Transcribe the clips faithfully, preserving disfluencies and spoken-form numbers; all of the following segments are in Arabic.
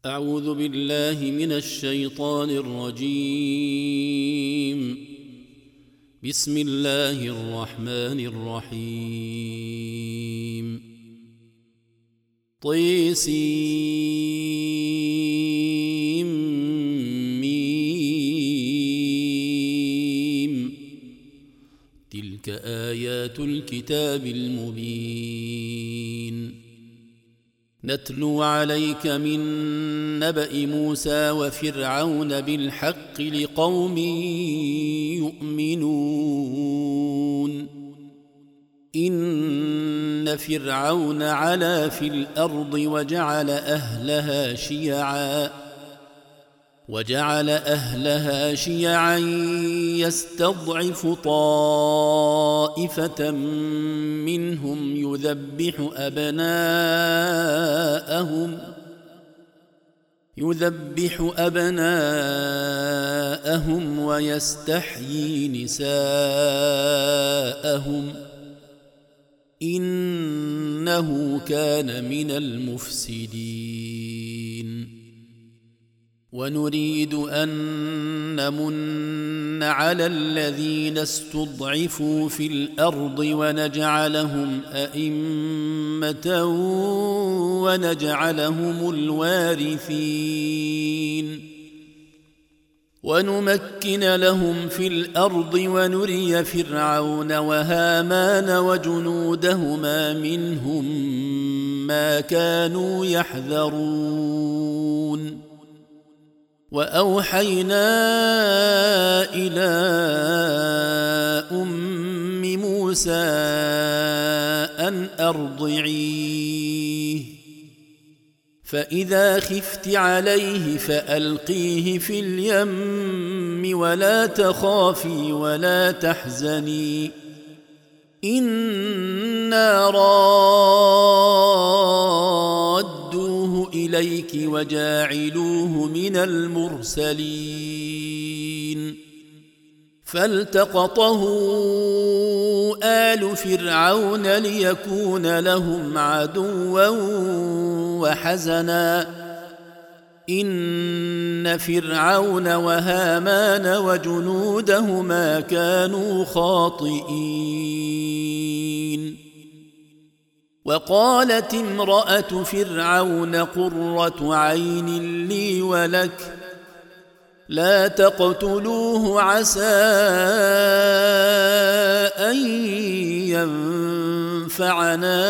أعوذ بالله من الشيطان الرجيم. بسم الله الرحمن الرحيم. طيسيم ميم. تلك آيات الكتاب المبين. نتلو عليك من نبأ موسى وفرعون بالحق لقوم يؤمنون. إن فرعون علا في الأرض وجعل أهلها شيعا وجعل أهلها شيعا يستضعف طائفة منهم يذبح أبناءهم يذبح أبناءهم ويستحيي نساءهم إنه كان من المفسدين. ونريد أن نمن على الذين استضعفوا في الأرض ونجعلهم أئمة ونجعلهم الوارثين ونمكن لهم في الأرض ونري فرعون وهامان وجنودهما منهم ما كانوا يحذرون. وأوحينا إلى أم موسى أن أرضعيه فإذا خفت عليه فألقيه في اليم ولا تخافي ولا تحزني إنا رادوه إليك وجاعلوه من المرسلين. فالتقطه آل فرعون ليكون لهم عدوا وحزنا إن فرعون وهامان وجنودهما كانوا خاطئين. وقالت امرأة فرعون قرة عين لي ولك لا تقتلوه عسى أن ينفعنا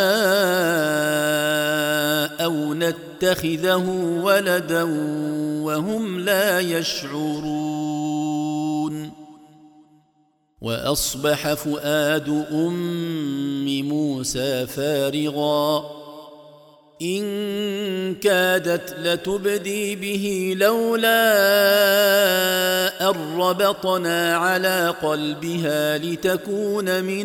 أو نتخذه ولدا وهم لا يشعرون. وأصبح فؤاد أم موسى فارغا إن كادت لتبدي به لولا أن ربطنا على قلبها لتكون من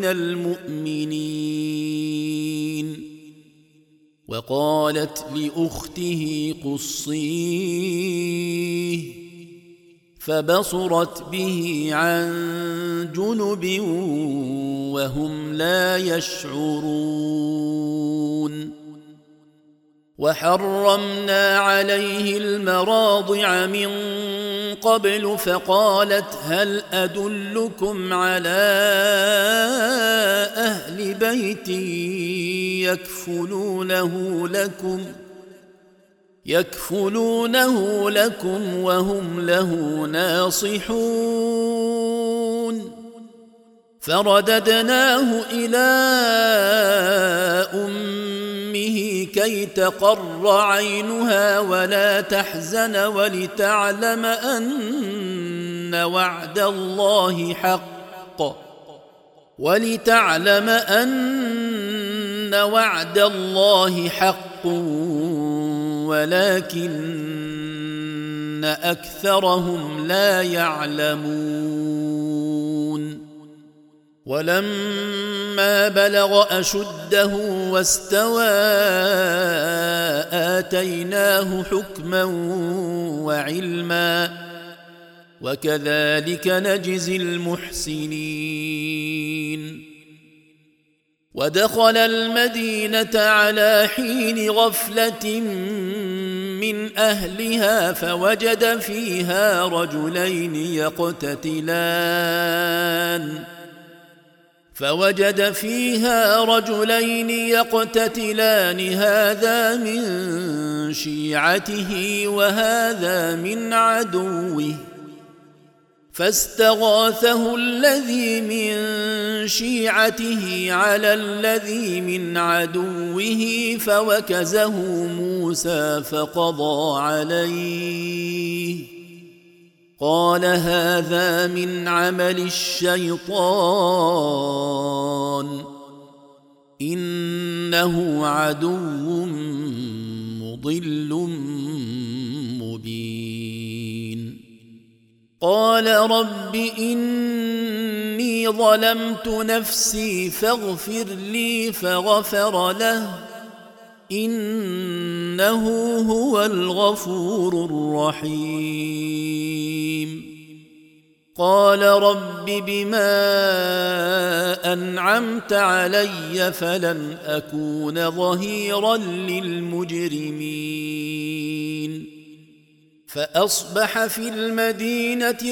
المؤمنين. وقالت لأخته قصيه فبصرت به عن جنب وهم لا يشعرون. وحرمنا عليه المراضع من قبل فقالت هل أدلكم على أهل بيت يكفلونه لكم يكفلونه لكم وهم له ناصحون. فرددناه إلى أمه كي تقر عينها ولا تحزن ولتعلم أن وعد الله حق ولتعلم أن وعد الله حق ولكن أكثرهم لا يعلمون. ولما بلغ أشده واستوى آتيناه حكما وعلما وكذلك نجزي المحسنين. ودخل المدينة على حين غفلة من أهلها فوجد فيها رجلين يقتتلان فوجد فيها رجلين يقتتلان هذا من شيعته وهذا من عدوه فاستغاثه الذي من شيعته على الذي من عدوه فوكزه موسى فقضى عليه قال هذا من عمل الشيطان إنه عدو مضل مبين قال رب إني ظلمت نفسي فاغفر لي فغفر له إنه هو الغفور الرحيم قال رب بما أنعمت علي فلن أكون ظهيرا للمجرمين فأصبح في المدينة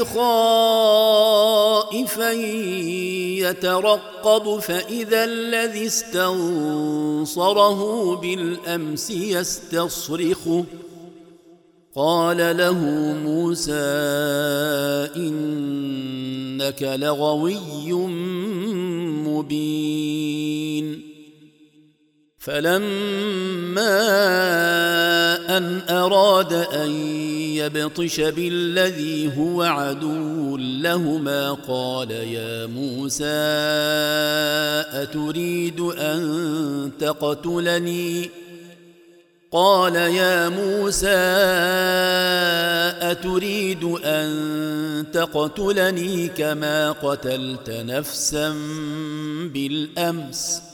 خائفا يترقب فإذا الذي استنصره بالأمس يستصرخه قال له موسى إنك لغوي مبين فلما أن أراد أن يبطش بالذي هو عدو لهما قال يا موسى أتريد أن تقتلني قال يا موسى أتريد أن تقتلني كما قتلت نفسا بالأمس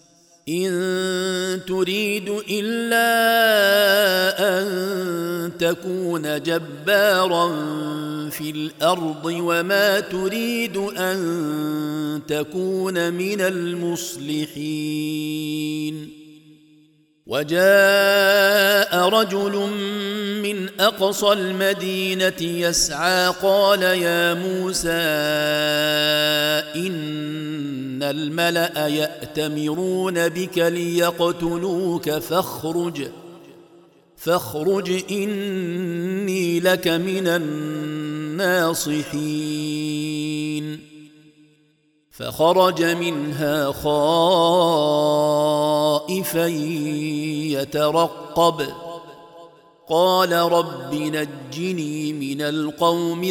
إن تريد إلا أن تكون جبارا في الأرض وما تريد أن تكون من المصلحين وجاء رجل من أقصى المدينة يسعى قال يا موسى إن الملأ يأتمرون بك ليقتلوك فاخرج فاخرج إني لك من الناصحين فخرج منها خائفا يترقب قال رب نجني من القوم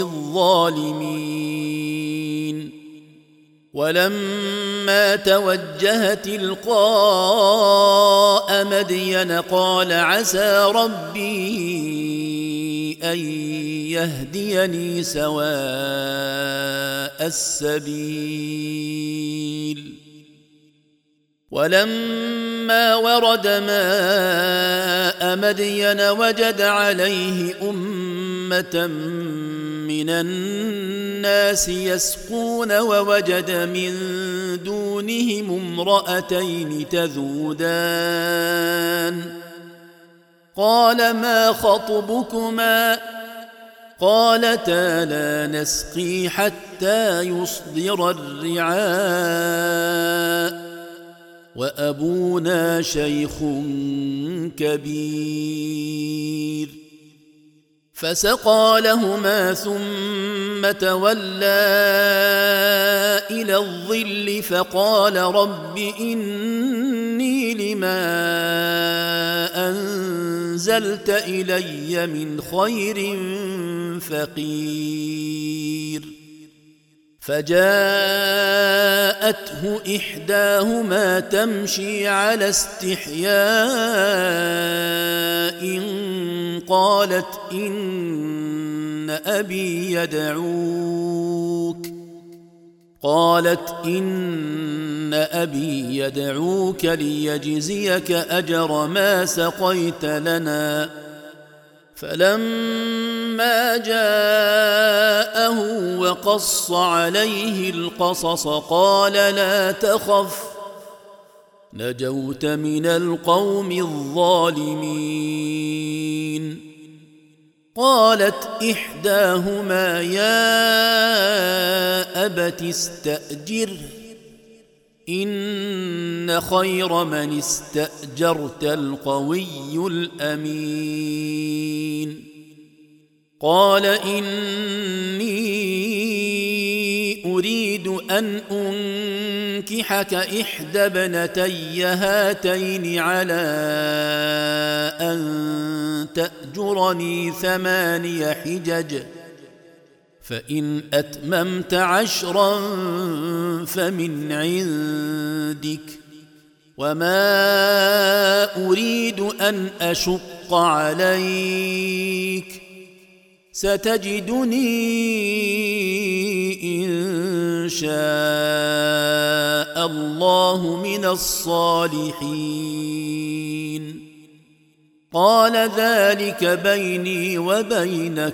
الظالمين ولما توجه تلقاء مدين قال عسى ربي أن يهديني سواء السبيل ولما ورد ماء مدين وجد عليه أمة من الناس يسقون ووجد من دونهم امرأتين تذودان قال ما خطبكما قالتا لا نسقي حتى يصدر الرعاء وأبونا شيخ كبير فسقى لهما ثم تولى إلى الظل فقال رب إني لما أنزلت إلي من خير فقير فجاءته إحداهما تمشي على استحياء قالت إن أبي يدعوك قالت إن أبي يدعوك ليجزيك أجر ما سقيت لنا فلما جاءه وقص عليه القصص قال لا تخف نجوت من القوم الظالمين قالت إحداهما يا أبت استأجره إن خير من استأجرت القوي الأمين قال إني أريد أن أنكحك إحدى ابنتي هاتين على أن تأجرني ثماني حجج فإن أتممت عشرا فمن عندك وما أريد أن أشق عليك ستجدني إن شاء الله من الصالحين قال ذلك بيني وبينك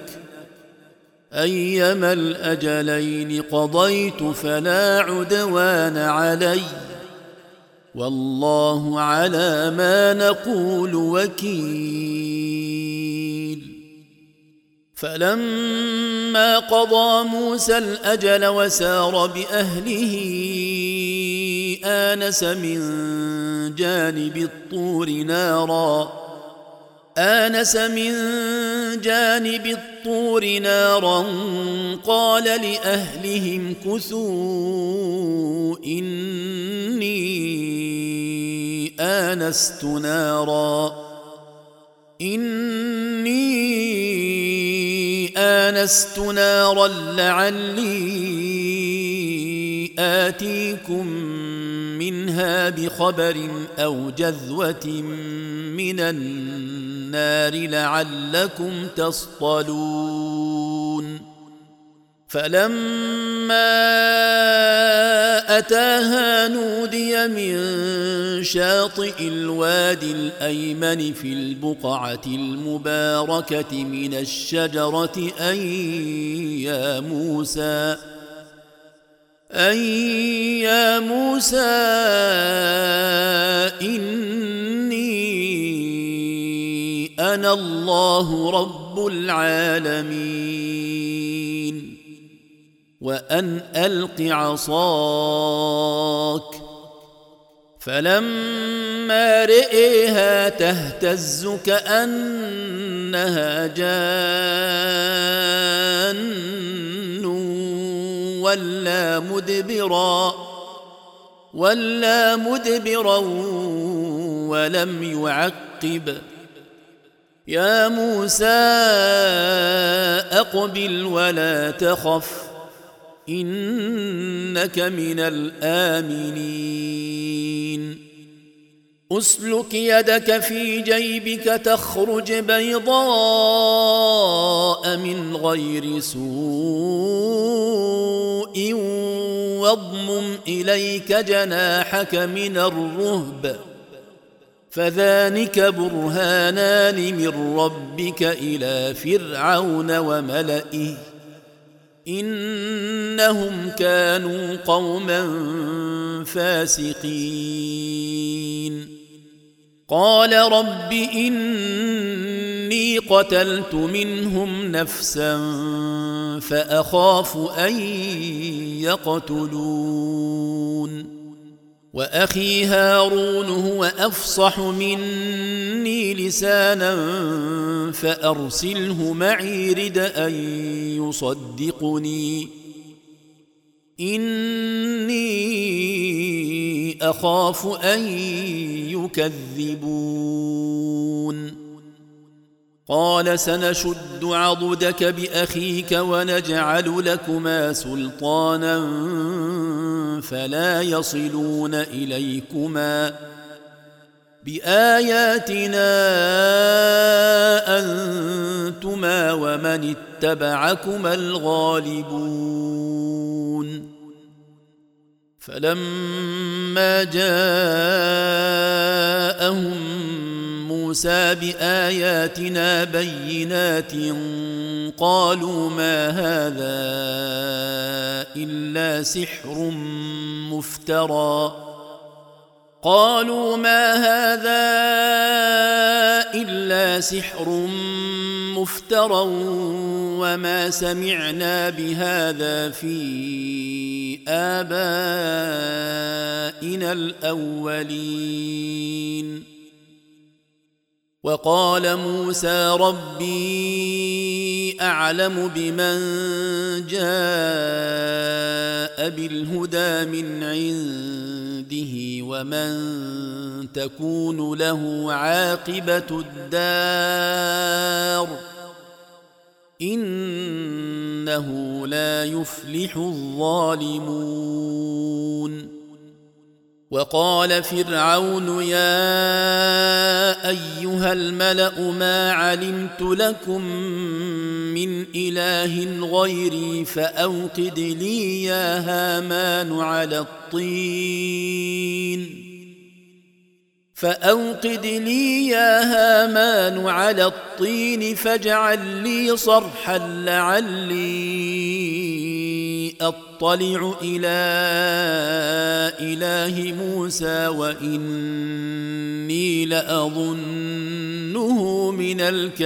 أيما الأجلين قضيت فلا عدوان علي والله على ما نقول وكيل فلما قضى موسى الأجل وسار بأهله آنس من جانب الطور نارا آنس من جانب الطور نارا قال لأهلهم كثوا إني آنست نارا إني آنست نارا لعلي آتيكم منها بخبر أو جذوة من النار لعلكم تصطلون فلما أتاها نودي من شاطئ الوادي الأيمن في البقعة المباركة من الشجرة أن يا موسى أن يا موسى إني أنا الله رب العالمين وأن ألق عصاك فلما رئيها تهتز كأنها جان ولا مدبرا ولا مدبرا ولم يعقب يا موسى أقبل ولا تخف إنك من الآمنين أسلك يدك في جيبك تخرج بيضاء من غير سوء واضمم إليك جناحك من الرهب فذلك برهانان من ربك إلى فرعون وملئه إنهم كانوا قوما فاسقين قال رب إني قتلت منهم نفسا فأخاف أن يقتلون وأخي هارون هو أفصح مني لسانا فأرسله معي رد أن يصدقني إني أخاف أن يكذبون قال سنشد عضدك بأخيك ونجعل لكما سلطانا فلا يصلون إليكما بآياتنا أنتما ومن اتبعكما الغالبون فلما جاءهم موسى بآياتنا بينات قالوا ما هذا إلا سحر مفترى قالوا ما هذا إلا سحر مفترى وما سمعنا بهذا في آبائنا الأولين. وقال موسى ربي أعلم بمن جاء بالهدى من عنده ومن تكون له عاقبة الدار إنه لا يفلح الظالمون. وقال فرعون يا أيها الملأ ما علمت لكم من إله غيري فأوقد لي يا هامان على الطين فأوقد لي يا هامان على الطين فاجعل لي صرحا لعلي أطلع إلى إله موسى وإني لأظنه من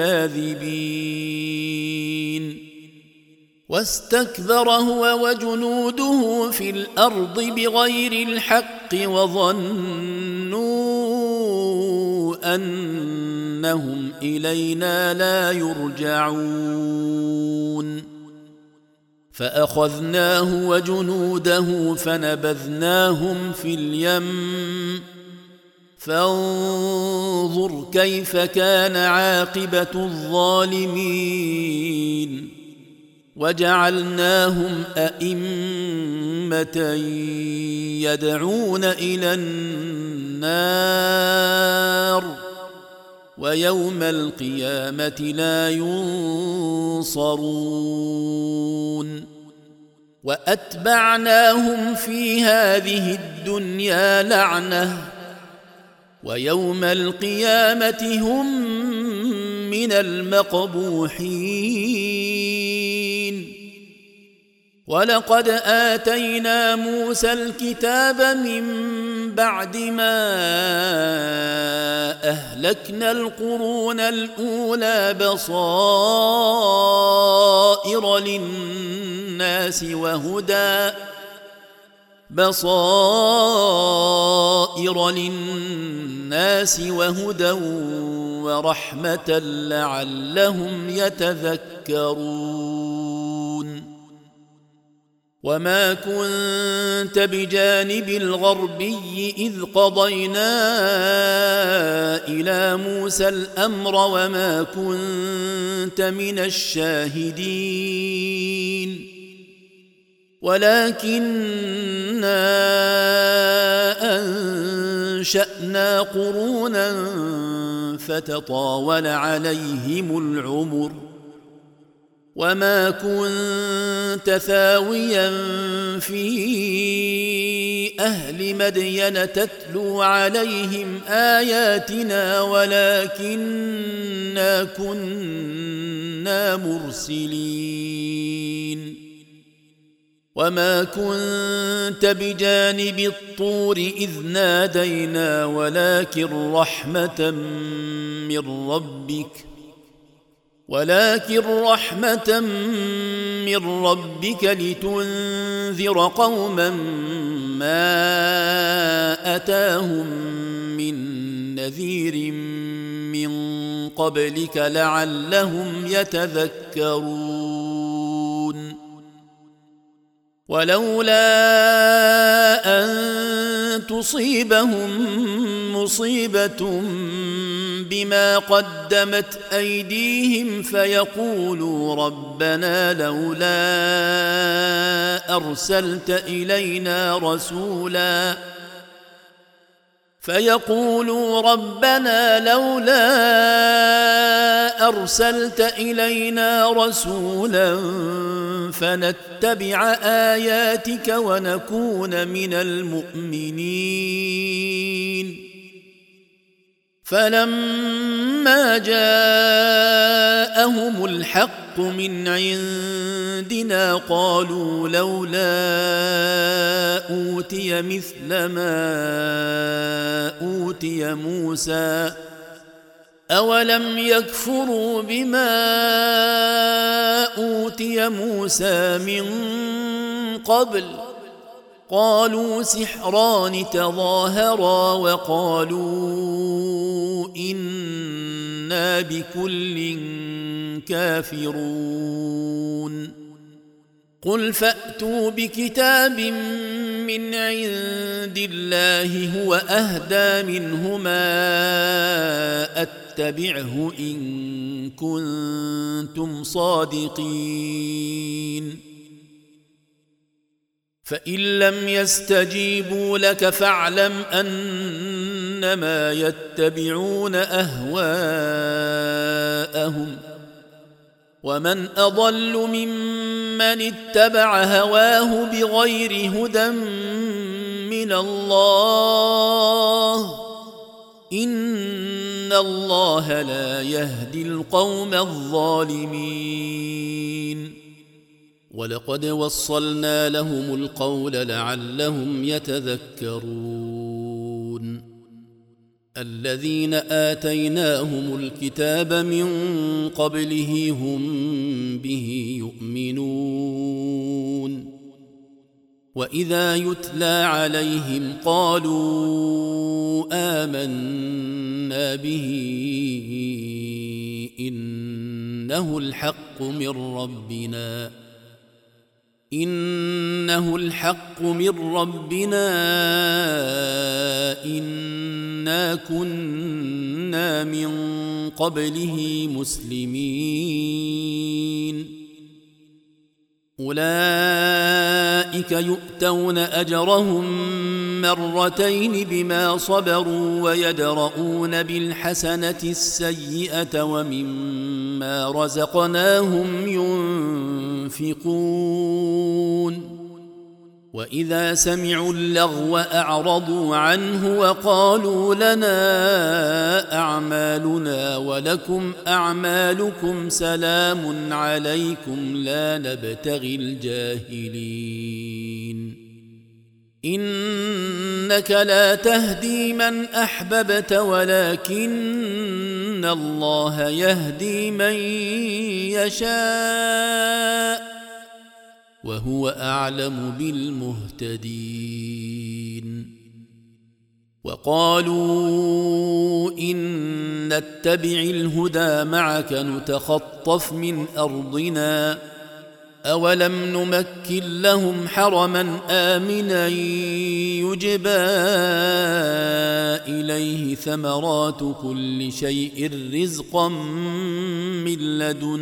الكاذبين. واستكبر هو وجنوده في الأرض بغير الحق وظنوا أنهم إلينا لا يرجعون. فأخذناه وجنوده فنبذناهم في اليم فانظر كيف كان عاقبة الظالمين. وجعلناهم أئمة يدعون إلى النار ويوم القيامة لا ينصرون. وأتبعناهم في هذه الدنيا لعنة ويوم القيامة هم من المقبوحين. ولقد آتينا موسى الكتاب من بعد ما أهلكنا القرون الأولى بصائر للناس وهدى بصائر للناس وهدى ورحمة لعلهم يتذكرون. وما كنت بجانب الغربي إذ قضينا إلى موسى الأمر وما كنت من الشاهدين ولكننا أنشأنا قرونا فتطاول عليهم العمر وما كنت ثاويا في أهل مدين تتلو عليهم آياتنا ولكننا كنا مرسلين. وما كنت بجانب الطور إذ نادينا ولكن رحمة من ربك ولكن رحمة من ربك لتنذر قوما ما أتاهم من نذير من قبلك لعلهم يتذكرون. ولولا أن تصيبهم مصيبة بما قدمت أيديهم فيقولوا ربنا لولا أرسلت إلينا رسولا فيقولوا ربنا لولا أرسلت إلينا رسولا فنتبع آياتك ونكون من المؤمنين. فلما جاءهم جاءهم الحق من عندنا قالوا لولا أوتي مثل ما أوتي موسى أولم يكفروا بما أوتي موسى من قبل قالوا سحران تظاهرا وقالوا إنا بكل كافرون قل فأتوا بكتاب من عند الله هو أهدى منهما أتبعه إن كنتم صادقين فإن لم يستجيبوا لك فاعلم أنما يتبعون أهواءهم ومن أضل ممن اتبع هواه بغير هدى من الله إن الله لا يهدي القوم الظالمين ولقد وصلنا لهم القول لعلهم يتذكرون الذين آتيناهم الكتاب من قبله هم به يؤمنون وإذا يتلى عليهم قالوا آمنا به إنه الحق من ربنا إنه الحق من ربنا إنا كنا من قبله مسلمين أولئك يؤتون أجرهم مرتين بما صبروا ويدرؤون بالحسنة السيئة ومما رزقناهم ينفقون وإذا سمعوا اللغو أعرضوا عنه وقالوا لنا أعمالنا ولكم أعمالكم سلام عليكم لا نبتغي الجاهلين إنك لا تهدي من أحببت ولكن الله يهدي من يشاء وهو أعلم بالمهتدين وقالوا إن نتبع الهدى معك نتخطف من أرضنا أولم نمكن لهم حرما آمنا يجبى إليه ثمرات كل شيء رزقا من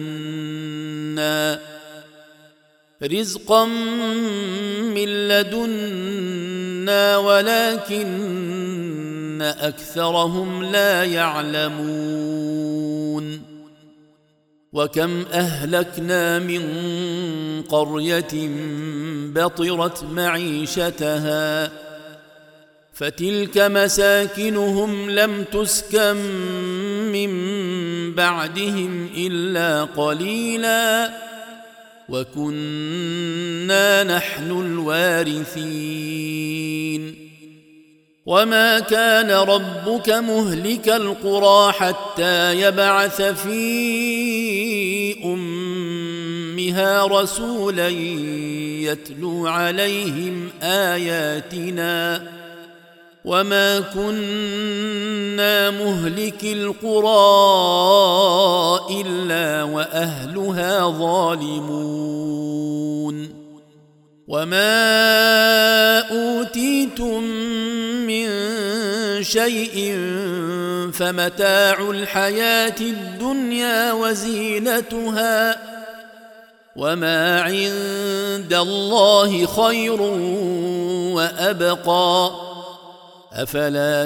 لدنا رزقا من لدنا ولكن أكثرهم لا يعلمون وكم أهلكنا من قرية بطرت معيشتها فتلك مساكنهم لم تسكن من بعدهم إلا قليلا وكنا نحن الوارثين وما كان ربك مهلك القرى حتى يبعث في أمها رسولا يتلو عليهم آياتنا وما كنا مهلك القرى إلا وأهلها ظالمون وما أوتيتم من شيء فمتاع الحياة الدنيا وزينتها وما عند الله خير وأبقى أفلا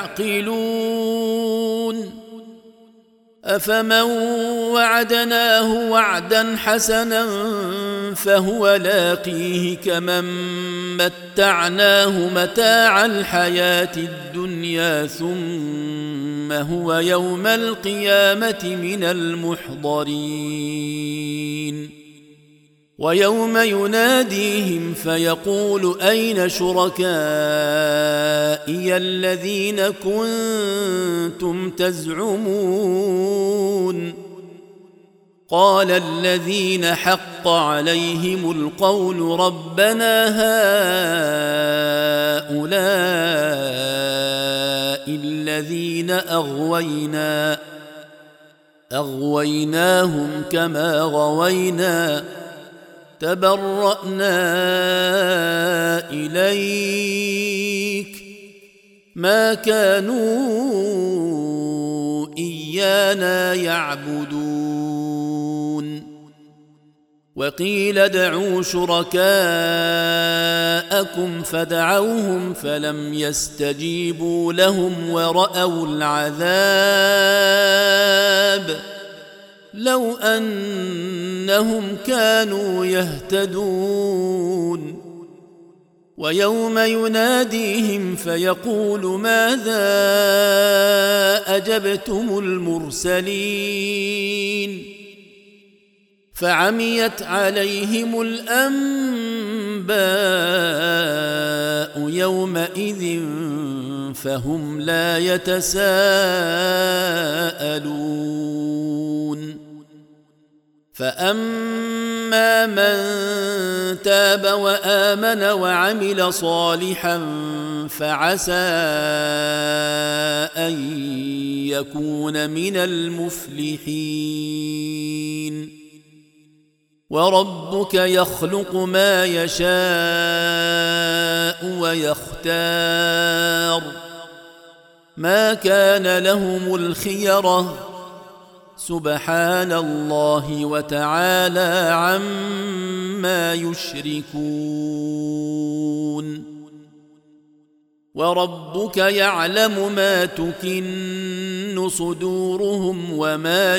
تعقلون أفمن وعدناه وعدا حسنا فهو لاقيه كمن متعناه متاع الحياة الدنيا ثم ثم هو يوم القيامة من المحضرين ويوم يناديهم فيقول أين شركائي الذين كنتم تزعمون قال الذين حق عليهم القول ربنا هؤلاء الذين أغوينا أغويناهم كما غوينا تبرأنا إليك ما كانوا إيانا يعبدون وقيل ادعوا شركاءكم فدعوهم فلم يستجيبوا لهم ورأوا العذاب لو أنهم كانوا يهتدون ويوم يناديهم فيقول ماذا أجبتم المرسلين فعميت عليهم الأنباء يومئذ فهم لا يتساءلون فأما من تاب وآمن وعمل صالحا فعسى أن يكون من المفلحين وربك يخلق ما يشاء ويختار ما كان لهم الخيرة سبحان الله وتعالى عما يشركون وربك يعلم ما تكن صدورهم وما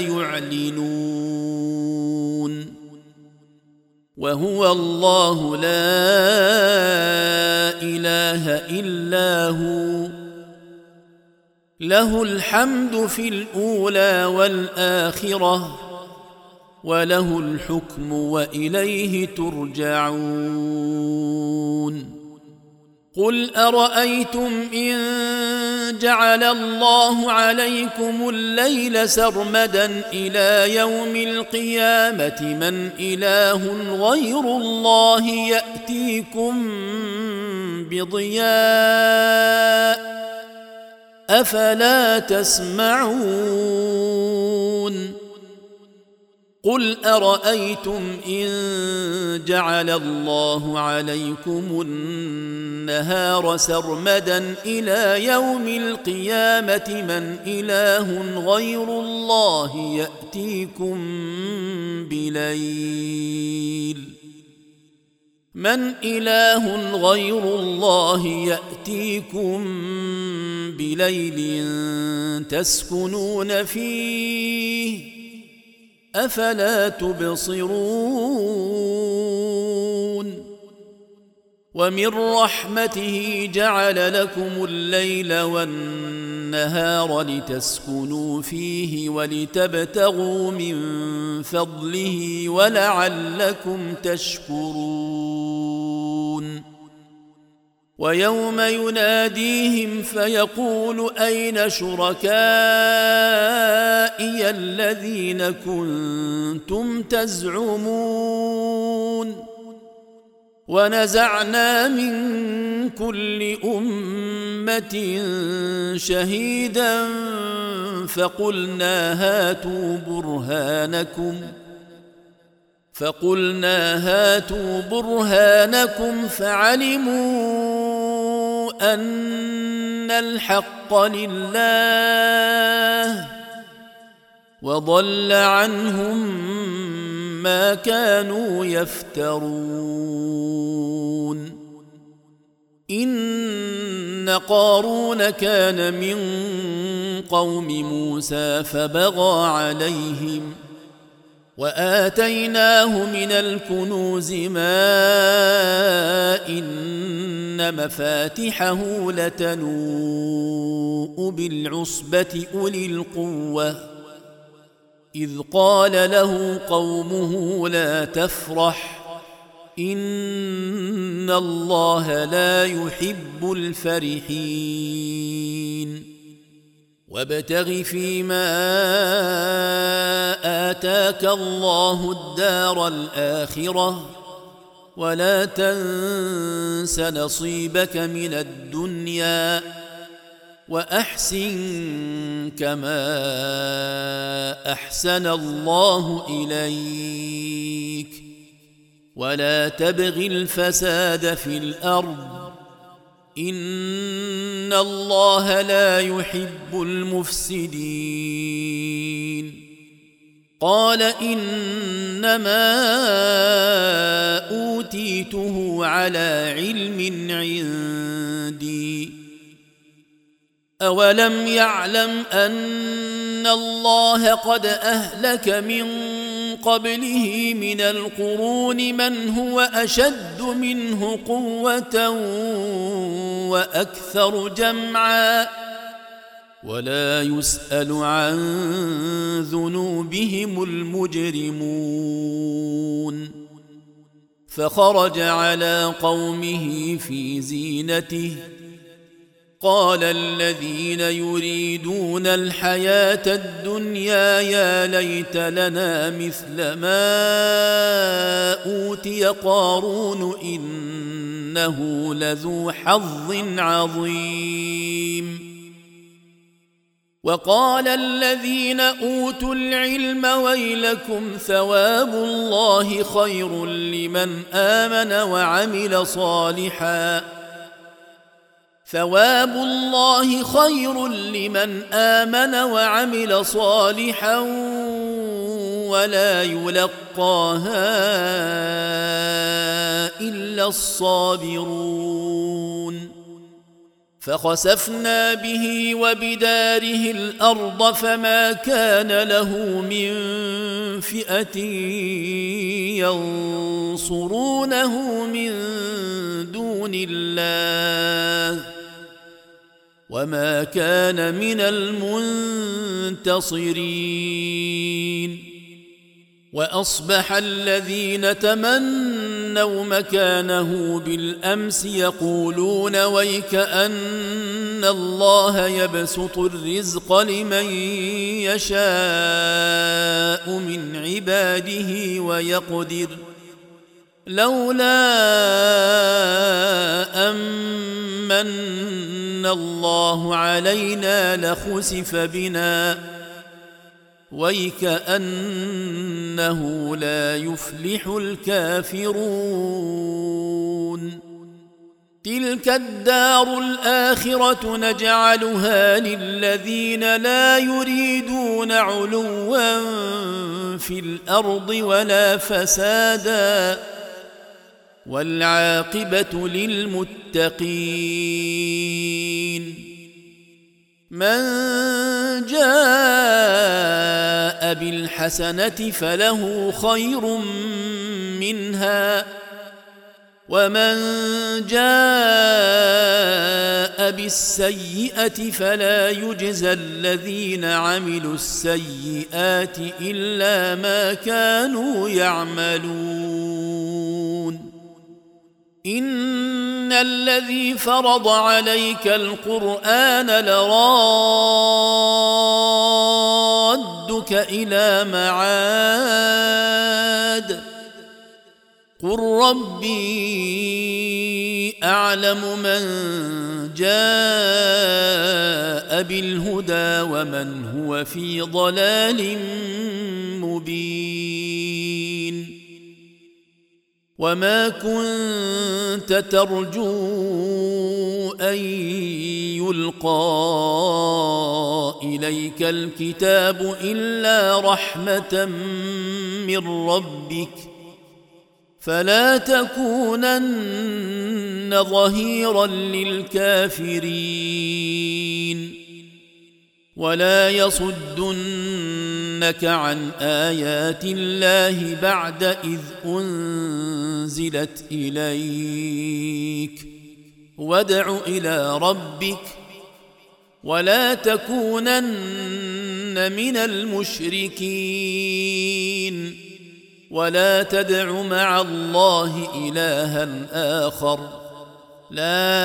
يعلنون وهو الله لا إله إلا هو له الحمد في الأولى والآخرة وله الحكم وإليه ترجعون قل أرأيتم إن جعل الله عليكم الليل سرمدا إلى يوم القيامة من إله غير الله يأتيكم بضياء أفلا تسمعون قل أرأيتم إن جعل الله عليكم النهار سرمدا إلى يوم القيامة من إله غير الله يأتيكم بليل من إله غير الله يأتيكم بليل تسكنون فيه أفلا تبصرون ومن رحمته جعل لكم الليل والنهار لتسكنوا فيه ولتبتغوا من فضله ولعلكم تشكرون ويوم يناديهم فيقول أين شركائي الذين كنتم تزعمون ونزعنا من كل أمة شهيدا فقلنا هاتوا برهانكم فقلنا هاتوا برهانكم فعلموا أن الحق لله وضل عنهم ما كانوا يفترون إن قارون كان من قوم موسى فبغى عليهم وآتيناه من الكنوز ما إن مفاتحه لتنوء بالعصبة أولي القوة إذ قال له قومه لا تفرح إن الله لا يحب الفرحين وابتغ فيما آتاك الله الدار الآخرة ولا تنس نصيبك من الدنيا وأحسن كما أحسن الله إليك ولا تبغ الفساد في الأرض إن الله لا يحب المفسدين قال إنما أوتيته على علم عندي أولم يعلم أن الله قد أهلك من قبله من القرون من هو أشد منه قوة وأكثر جمعا ولا يسأل عن ذنوبهم المجرمون فخرج على قومه في زينته قال الذين يريدون الحياة الدنيا يا ليت لنا مثل ما أوتي قارون إنه لذو حظ عظيم وقال الذين أوتوا العلم ويلكم ثواب الله خير لمن آمن وعمل صالحا ثواب الله خير لمن آمن وعمل صالحا ولا يلقاها إلا الصابرون فخسفنا به وبداره الأرض فما كان له من فئة ينصرونه من دون الله وما كان من المنتصرين وأصبح الذين تمنوا مكانه بالأمس يقولون ويك أن الله يبسط الرزق لمن يشاء من عباده ويقدر لولا أمن الله علينا لخسف بنا ويكأنه لا يفلح الكافرون تلك الدار الآخرة نجعلها للذين لا يريدون علوا في الأرض ولا فسادا والعاقبة للمتقين من جاء بالحسنة فله خير منها ومن جاء بالسيئة فلا يجزى الذين عملوا السيئات إلا ما كانوا يعملون إن الذي فرض عليك القرآن لرادك إلى معاد قل ربي أعلم من جاء بالهدى ومن هو في ضلال مبين وما كنت ترجو أن يلقى إليك الكتاب إلا رحمة من ربك فلا تكونن ظهيرا للكافرين ولا يصدنك عن آيات الله بعد إذ أنزلت إليك وادع إلى ربك ولا تكونن من المشركين ولا تدع مع الله إلها آخر لا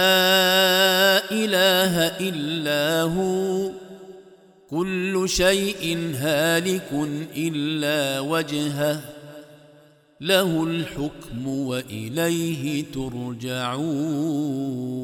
إله إلا هو كل شيء هالك إلا وجهه له الحكم وإليه ترجعون.